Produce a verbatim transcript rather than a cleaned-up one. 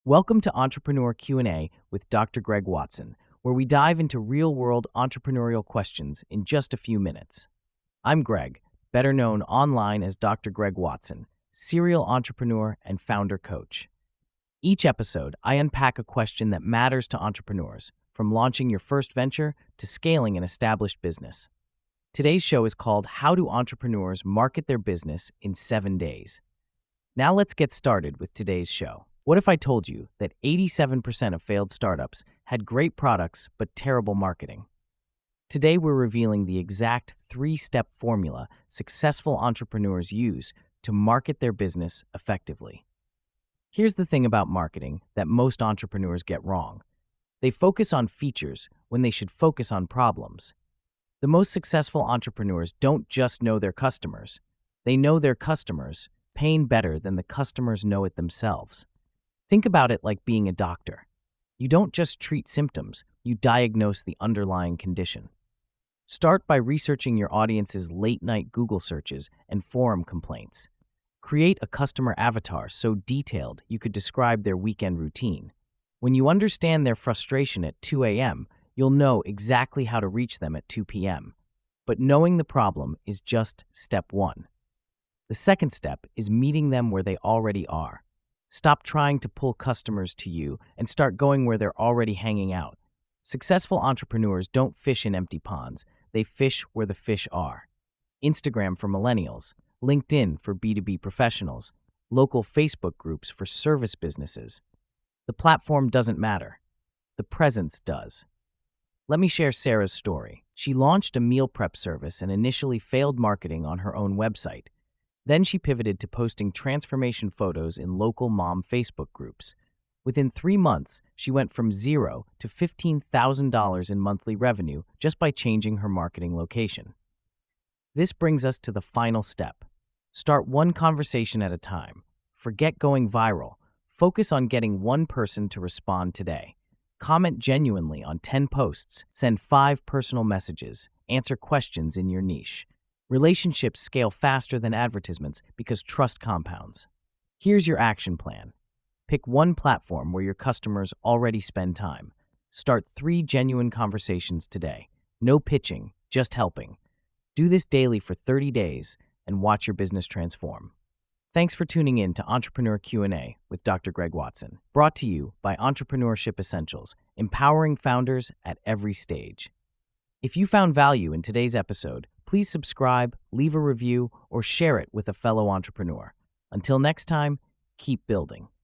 Welcome to Entrepreneur Q and A with Doctor Greg Watson, where we dive into real-world entrepreneurial questions in just a few minutes. I'm Greg, better known online as Doctor Greg Watson, serial entrepreneur and founder coach. Each episode, I unpack a question that matters to entrepreneurs, from launching your first venture to scaling an established business. Today's show is called How Do Entrepreneurs Market Their Business in Seven Days? Now let's get started with today's show. What if I told you that eighty-seven percent of failed startups had great products but terrible marketing? Today, we're revealing the exact three-step formula successful entrepreneurs use to market their business effectively. Here's the thing about marketing that most entrepreneurs get wrong. They focus on features when they should focus on problems. The most successful entrepreneurs don't just know their customers. They know their customers' pain better than the customers know it themselves. Think about it like being a doctor. You don't just treat symptoms, you diagnose the underlying condition. Start by researching your audience's late-night Google searches and forum complaints. Create a customer avatar so detailed you could describe their weekend routine. When you understand their frustration at two a m, you'll know exactly how to reach them at two p m But knowing the problem is just step one. The second step is meeting them where they already are. Stop trying to pull customers to you and start going where they're already hanging out. Successful entrepreneurs don't fish in empty ponds. They fish where the fish are. Instagram for millennials, LinkedIn for B two B professionals, local Facebook groups for service businesses. The platform doesn't matter. The presence does. Let me share Sarah's story. She launched a meal prep service and initially failed marketing on her own website. Then she pivoted to posting transformation photos in local mom Facebook groups. Within three months, she went from zero to fifteen thousand dollars in monthly revenue just by changing her marketing location. This brings us to the final step. Start one conversation at a time. Forget going viral. Focus on getting one person to respond today. Comment genuinely on ten posts. Send five personal messages. Answer questions in your niche. Relationships scale faster than advertisements because trust compounds. Here's your action plan. Pick one platform where your customers already spend time. Start three genuine conversations today. No pitching, just helping. Do this daily for thirty days and watch your business transform. Thanks for tuning in to Entrepreneur Q and A with Doctor Greg Watson, brought to you by Entrepreneurship Essentials, empowering founders at every stage. If you found value in today's episode, please subscribe, leave a review, or share it with a fellow entrepreneur. Until next time, keep building.